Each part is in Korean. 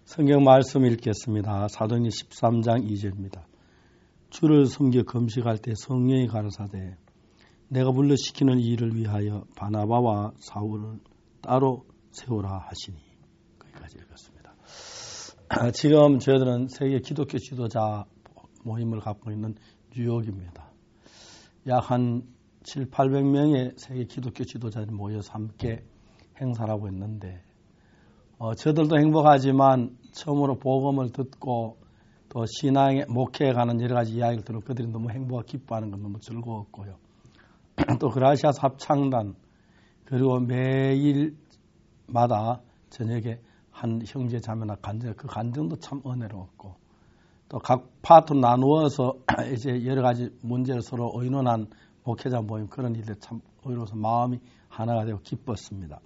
성경 말씀 읽겠습니다. 사도행전 13장 2절입니다. 주를 섬겨 금식할 때 성령이 가라사대 내가 불러 시키는 일을 위하여 바나바와 사울을 따로 세우라 하시니. 거기까지 읽었습니다. 지금 저희들은 세계 기독교 지도자 모임을 갖고 있는 뉴욕입니다. 약 한 700~800명의 세계 기독교 지도자들이 모여서 함께 행사를 하고 있는데 저들도 행복하지만 처음으로 복음을 듣고 또 신앙에 목회에 가는 여러 가지 이야기를 들어 그들이 너무 행복하고 기뻐하는 건 너무 즐거웠고요. 또 그라시아스 합창단 그리고 매일마다 저녁에 한 형제 자매나 간증 그 간증도 참 은혜로웠고 또 각 파트 나누어서 이제 여러 가지 문제를 서로 의논한 목회자 모임 그런 일들 참 의로워서 마음이 하나가 되고 기뻤습니다.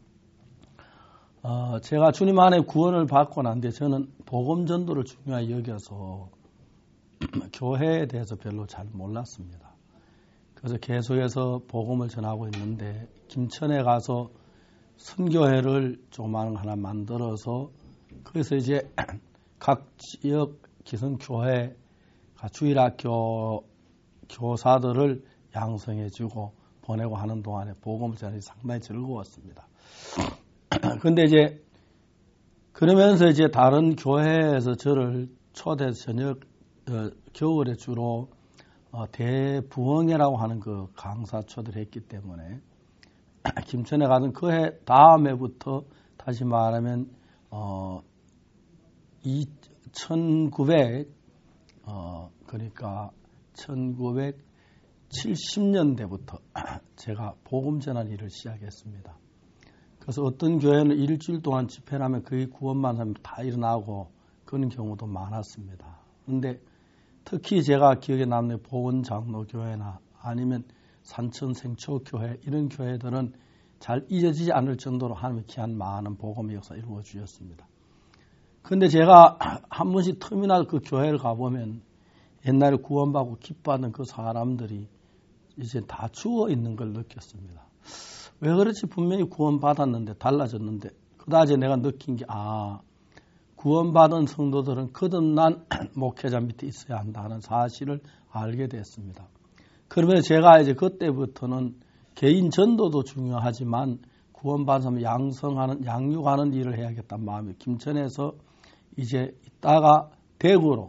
제가 주님 안에 구원을 받고 난 뒤에 저는 복음 전도를 중요하게 여겨서 교회에 대해서 별로 잘 몰랐습니다. 그래서 계속해서 복음을 전하고 있는데 김천에 가서 선교회를 조그마한 하나 만들어서 거기서 이제 각 지역 기성교회 주일학교 교사들을 양성해주고 보내고 하는 동안에 복음을 전하기 상당히 즐거웠습니다. 근데 이제 그러면서 이제 다른 교회에서 저를 초대해서 저녁 겨울에 주로 대부흥회라고 하는 그 강사 초대를 했기 때문에 김천에 가던 그 해 다음 해부터 다시 말하면 1900 그러니까 1970년대부터 제가 복음 전할 일을 시작했습니다. 그래서 어떤 교회는 일주일 동안 집회를 하면 거의 구원만 하면 다 일어나고 그런 경우도 많았습니다. 그런데 특히 제가 기억에 남는 보건장로교회나 아니면 산천생초교회 이런 교회들은 잘 잊어지지 않을 정도로 하나님의 귀한 많은 복음의 역사 이루어 주셨습니다. 그런데 제가 한 번씩 틈이나 그 교회를 가보면 옛날에 구원받고 기뻐하는 그 사람들이 이제 다 죽어 있는 걸 느꼈습니다. 왜 그렇지 분명히 구원받았는데 달라졌는데 그다지 내가 느낀 게 구원받은 성도들은 거듭난 목회자 밑에 있어야 한다는 사실을 알게 됐습니다. 그러면 제가 이제 그때부터는 개인 전도도 중요하지만 구원받은 사람 양육하는 일을 해야겠다는 마음이 김천에서 이제 있다가 대구로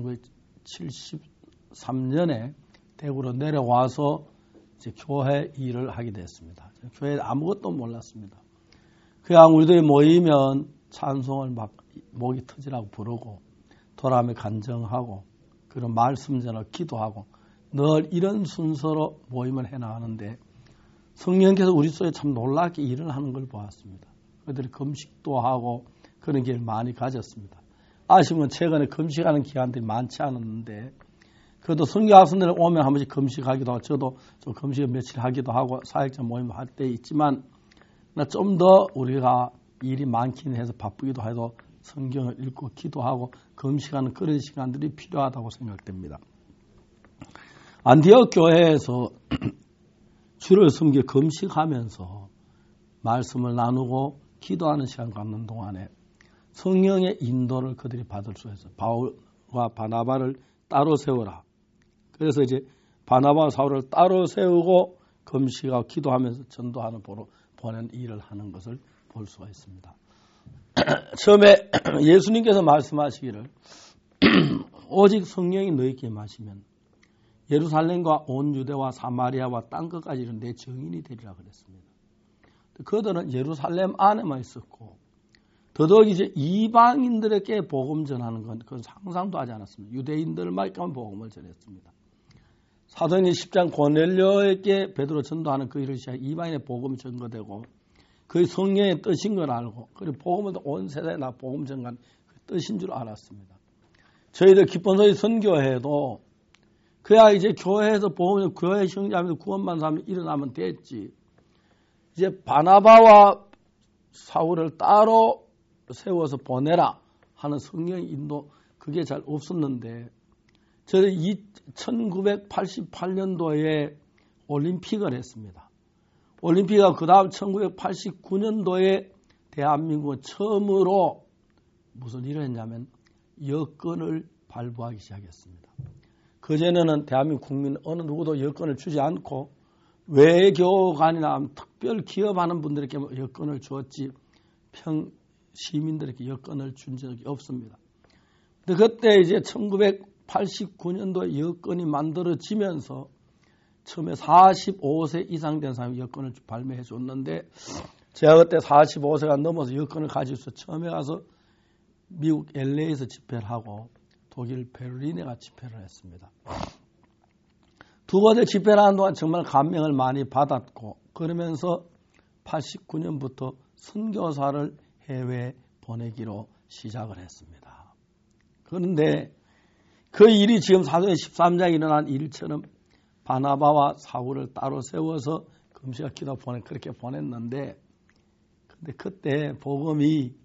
1973년에 대구로 내려와서 이제 교회 일을 하게 됐습니다. 교회에 아무것도 몰랐습니다. 그냥 우리들이 모이면 찬송을 막 목이 터지라고 부르고 돌아오며 간정하고 그런 말씀 전하고 기도하고 늘 이런 순서로 모임을 해나가는데 성령께서 우리 속에 참 놀랍게 일을 하는 걸 보았습니다. 그들이 금식도 하고 그런 길 많이 가졌습니다. 아쉬운 건 최근에 금식하는 기간들이 많지 않았는데 그래도 선교학생들 오면 한 번씩 금식하기도 하고 저도 좀 금식을 며칠 하기도 하고 사역자 모임 할 때 있지만 좀 더 우리가 일이 많긴 해서 바쁘기도 해도 성경을 읽고 기도하고 금식하는 그런 시간들이 필요하다고 생각됩니다. 안디옥 교회에서 주를 섬겨 금식하면서 말씀을 나누고 기도하는 시간 갖는 동안에 성령의 인도를 그들이 받을 수 있어요. 바울과 바나바를 따로 세워라. 그래서 이제 바나바와 사울을 따로 세우고 금식하고 기도하면서 전도하는 보러 보낸 일을 하는 것을 볼 수가 있습니다. 처음에 예수님께서 말씀하시기를 오직 성령이 너희에게 마시면 예루살렘과 온 유대와 사마리아와 땅끝까지 내 증인이 되리라 그랬습니다. 그들은 예루살렘 안에만 있었고 더더욱 이제 이방인들에게 복음 전하는 건 그건 상상도 하지 않았습니다. 유대인들만큼만 복음을 전했습니다. 사도행전 10장 고넬료에게 베드로 전도하는 그 일을 시작 이방인의 복음이 전거되고 그의 성령의 뜻인 걸 알고 그리고 복음은 온 세상에 나 복음 전가는 그 뜻인 줄 알았습니다. 저희들 기쁜 소리 선교회도 그야 이제 교회에서 복음 교회 형제하면서 구원받는 사람이 일어나면 됐지. 이제 바나바와 사울을 따로 세워서 보내라 하는 성령의 인도 그게 잘 없었는데 저는 1988년도에 올림픽을 했습니다. 올림픽이 그 다음 1989년도에 대한민국은 처음으로 무슨 일을 했냐면 여권을 발부하기 시작했습니다. 그전에는 대한민국 국민 어느 누구도 여권을 주지 않고 외교관이나 특별 기업하는 분들에게 여권을 주었지 시민들에게 여권을 준 적이 없습니다. 근데 그때 이제 1989년도에 여권이 만들어지면서 처음에 45세 이상 된 사람이 여권을 발매해 줬는데 제가 그때 45세가 넘어서 여권을 가지고 있어 처음에 가서 미국 LA에서 집회를 하고 독일 베를린에 가 집회를 했습니다. 두 번째 집회를 하는 동안 정말 감명을 많이 받았고 그러면서 89년부터 선교사를 해외에 보내기로 시작을 했습니다. 그런데 그 일이 지금 사도행 13장에 일어난 일처럼 바나바와 사울을 따로 세워서 금식과 기도 그렇게 보냈는데 근데 그때 복음이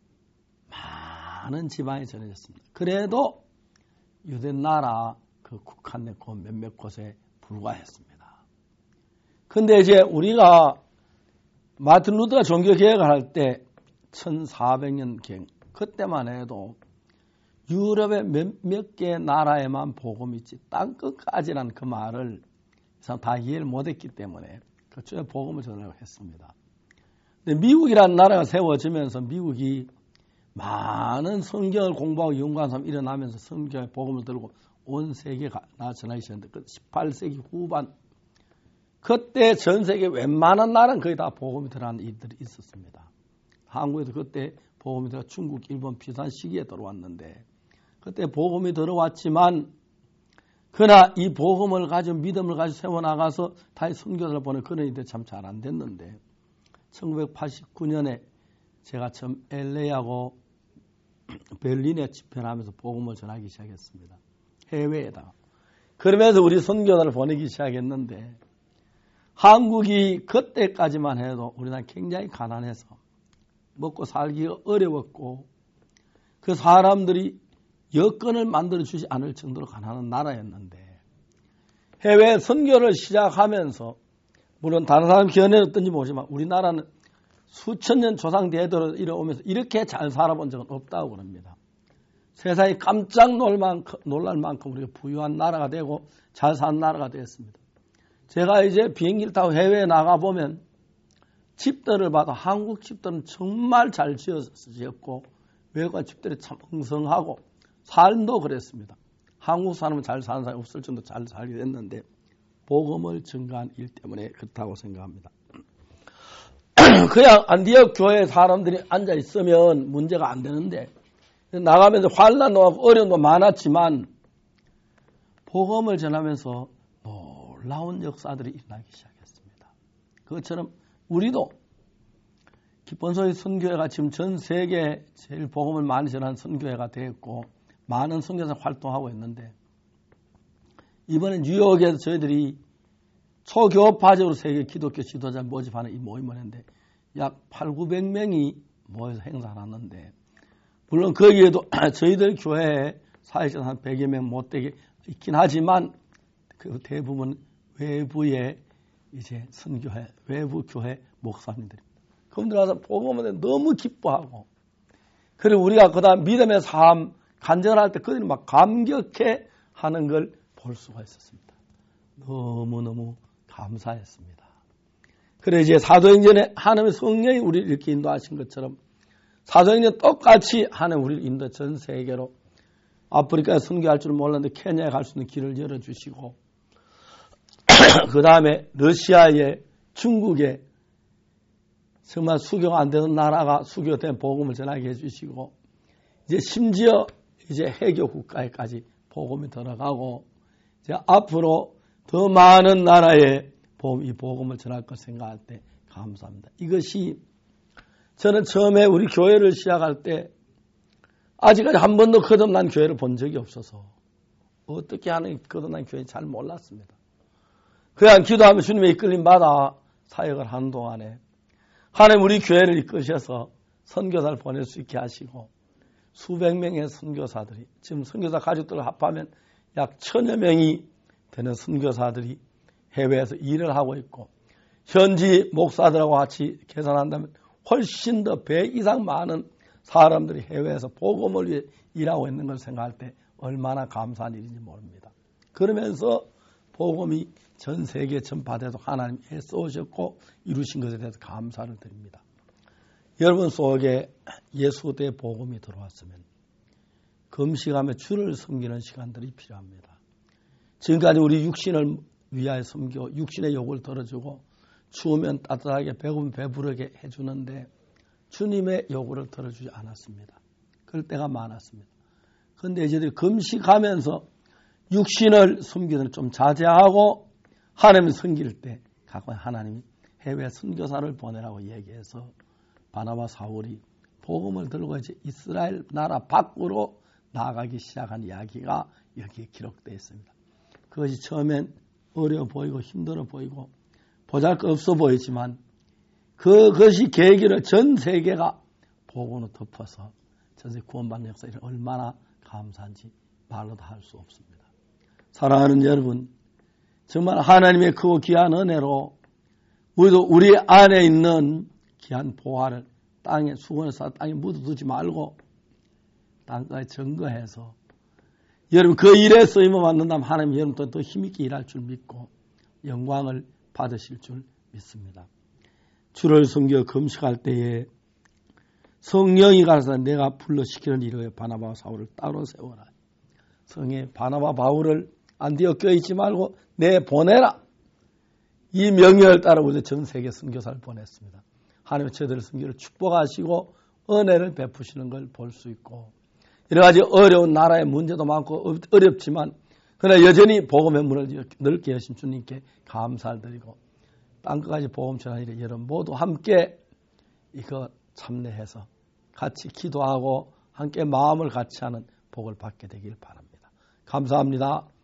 많은 지방에 전해졌습니다. 그래도 유대 나라 그 국한 내 몇몇 곳에 불과했습니다. 근데 이제 우리가 마틴 루터가 종교 개혁을 할 때 1400년경 그때만 해도 유럽의 몇몇 개 나라에만 복음이 있지 땅 끝까지라는 그 말을 다 이해를 못했기 때문에 그쪽에 복음을 전하려고 했습니다. 근데 미국이라는 나라가 세워지면서 미국이 많은 성경을 공부하고 연구한 사람이 일어나면서 성경의 복음을 들고 온 세계가 전하기 시작했는데 그 18세기 후반 그때 전 세계 웬만한 나라는 거의 다 복음이 들어가는 일들이 있었습니다. 한국에도 그때 복음이 들어가 중국, 일본 비슷한 시기에 들어왔는데 그때 복음이 들어왔지만 그러나 이 복음을 가지고 믿음을 가지고 세워나가서 다시 선교사를 보내 그런 일들이 참 잘 안 됐는데 1989년에 제가 처음 LA하고 베를린에 집회를 하면서 복음을 전하기 시작했습니다. 해외에다가. 그러면서 우리 선교사를 보내기 시작했는데 한국이 그때까지만 해도 우리나라 굉장히 가난해서 먹고 살기가 어려웠고 그 사람들이 여건을 만들어주지 않을 정도로 가난한 나라였는데 해외 선교를 시작하면서 물론 다른 사람 견해는 어떤지 모르지만 우리나라는 수천 년 조상 대대로 이뤄오면서 이렇게 잘 살아본 적은 없다고 그럽니다. 세상이 깜짝 놀랄 만큼 우리가 부유한 나라가 되고 잘 사는 나라가 되었습니다. 제가 이제 비행기를 타고 해외에 나가보면 집들을 봐도 한국 집들은 정말 잘 지었고 외국 집들이 참 흥성하고 삶도 그랬습니다. 한국 사람은 잘 사는 사람이 없을 정도 잘 살게 됐는데 복음을 증가한 일 때문에 그렇다고 생각합니다. 그냥 안디옥 교회 사람들이 앉아 있으면 문제가 안 되는데 나가면서 환난도 하고 어려움도 많았지만 복음을 전하면서 놀라운 역사들이 일어나기 시작했습니다. 그것처럼 우리도 기본소위 선교회가 지금 전 세계에 제일 복음을 많이 전하는 선교회가 되었고 많은 선교사 활동하고 있는데 이번에 뉴욕에서 저희들이 초교파적으로 세계 기독교 지도자 모집하는 이 모임을 했는데 약 800~900명이 모여서 행사를 하는데 물론 거기에도 저희들 교회에 사회적 한 100여 명 못되게 있긴 하지만 그 대부분 외부의 이제 선교회, 외부 교회 목사님들입니다. 그분들 와서 복음을 너무 기뻐하고 그리고 우리가 그다음 믿음의 삶 간절할 때 그들이 막 감격해 하는 걸 볼 수가 있었습니다. 너무너무 감사했습니다. 그래 이제 사도행전에 하나님의 성령이 우리를 이렇게 인도하신 것처럼 사도행전 똑같이 하나님 우리를 인도 전 세계로 아프리카에 선교할 줄 몰랐는데 케냐에 갈 수 있는 길을 열어주시고 그 다음에 러시아에 중국에 정말 수교가 안 되는 나라가 수교된 복음을 전하게 해주시고 이제 심지어 이제 해교 국가에까지 복음이 들어가고 이제 앞으로 더 많은 나라에 이 복음을 전할 것 생각할 때 감사합니다. 이것이 저는 처음에 우리 교회를 시작할 때 아직까지 한 번도 거듭난 교회를 본 적이 없어서 어떻게 하는 거듭난 교회인지 잘 몰랐습니다. 그냥 기도하면 주님의 이끌림 받아 사역을 하는 동안에 하나님 우리 교회를 이끄셔서 선교사를 보낼 수 있게 하시고 수백 명의 선교사들이 지금 선교사 가족들을 합하면 약 1000여 명이 되는 선교사들이 해외에서 일을 하고 있고 현지 목사들하고 같이 계산한다면 훨씬 더 배 이상 많은 사람들이 해외에서 복음을 위해 일하고 있는 걸 생각할 때 얼마나 감사한 일인지 모릅니다. 그러면서 복음이 전 세계에 전파되도록 하나님이 애써오셨고 이루신 것에 대해서 감사를 드립니다. 여러분 속에 예수의 복음이 들어왔으면 금식하며 주를 섬기는 시간들이 필요합니다. 지금까지 우리 육신을 위하여 섬겨 육신의 욕을 들어주고 추우면 따뜻하게 배고프면 배부르게 해주는데 주님의 요구를 들어주지 않았습니다. 그럴 때가 많았습니다. 그런데 이제들이 금식하면서 육신을 섬기는 좀 자제하고 하나님을 섬길 때 가끔 하나님이 해외 선교사를 보내라고 얘기해서 바나바 사울이 복음을 들고 이제 이스라엘 나라 밖으로 나아가기 시작한 이야기가 여기에 기록되어 있습니다. 그것이 처음엔 어려워 보이고 힘들어 보이고 보잘것없어 보이지만 그것이 계기로 전 세계가 복음으로 덮어서 전 세계 구원받는 역사가 얼마나 감사한지 말로 다 할 수 없습니다. 사랑하는 여러분, 정말 하나님의 크고 귀한 은혜로 우리도 우리 안에 있는 귀한 보화를 땅에 수건에서 땅에 묻어두지 말고 땅까지 증거해서 여러분 그 일에 쓰임을 받는다면 하나님 여러분도 더 힘있게 일할 줄 믿고 영광을 받으실 줄 믿습니다. 주를 섬겨 금식할 때에 성령이 가서 내가 불러시키는 일을 바나바와 사울을 따로 세워라. 성에 바나바 바울을 안디옥 교회에 있지 말고 내보내라. 이 명령을 따라 우리 전 세계 선교사를 보냈습니다. 하나님의 저들의 선교를 축복하시고 은혜를 베푸시는 걸 볼 수 있고 여러 가지 어려운 나라의 문제도 많고 어렵지만 그러나 여전히 복음의 문을 넓게 여신 주님께 감사를 드리고 땅끝까지 복음 전하는 일에 여러분 모두 함께 이거 참여해서 같이 기도하고 함께 마음을 같이 하는 복을 받게 되길 바랍니다. 감사합니다.